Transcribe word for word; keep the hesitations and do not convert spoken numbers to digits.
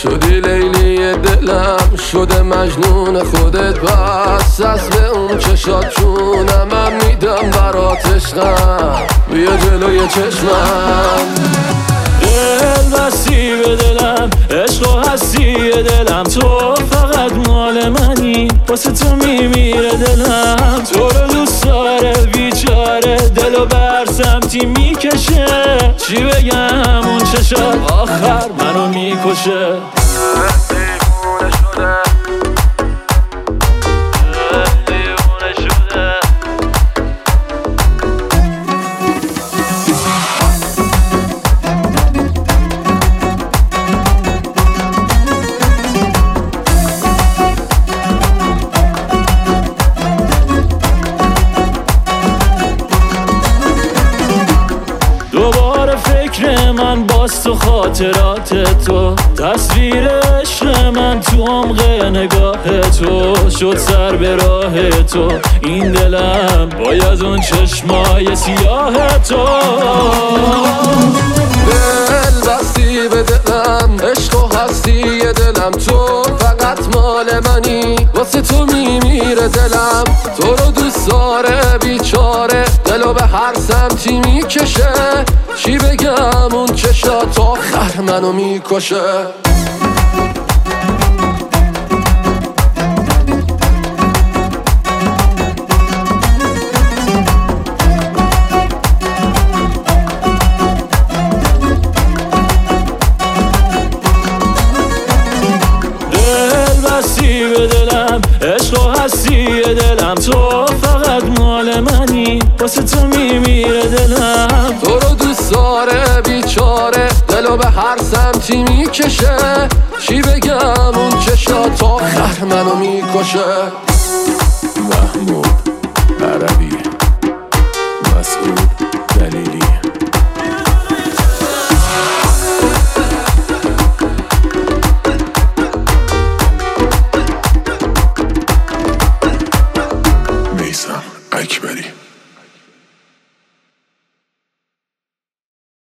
شدی لیلی دلم، شده مجنون خودت، بس از به اون چشات جونم من میدم برات عشقم. بیا جلوی چشمم، دل بستی به دلم، عشق و هستی دلم، تو فقط مال منی، واسه تو میمیره دلم. تو رو دوست داره بیچاره، دلو بر سمتی میکشه، چی بگم اون چشات آخر منو میکشه. دوباره فکر من باز تو خاطرات تو، تصویر عشق من تو عمق نگاه تو، شد سر به راه تو این دلم باید اون چشمای سیاه تو. دل بستی به دلم، عشق و هستی دلم، تو فقط مال منی، واسه تو میمیره دلم. تو رو دوست داره بیچاره، دلو به هر سمتی میکشه، چی بگم اون چشات آخر منو میکشه. بستی به دلم، عشق و هستی دلم، تو فقط مال منی، واسه تو میمیره دلم. تو رو دوست داره بیچاره، دلو به هر سمتی میکشه، چی بگم اون چشات آخر منو میکشه. محمود